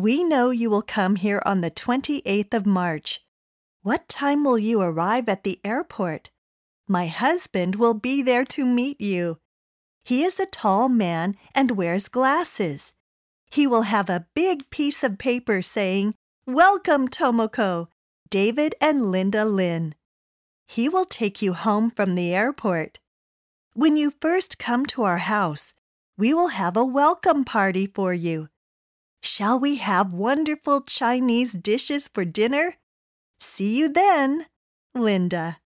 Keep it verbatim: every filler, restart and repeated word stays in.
We know you will come here on the twenty-eighth of March. What time will you arrive at the airport? My husband will be there to meet you. He is a tall man and wears glasses. He will have a big piece of paper saying, "Welcome, Tomoko, David and Linda Lin." He will take you home from the airport. When you first come to our house, we will have a welcome party for you. Shall we have wonderful Chinese dishes for dinner? See you then, Linda.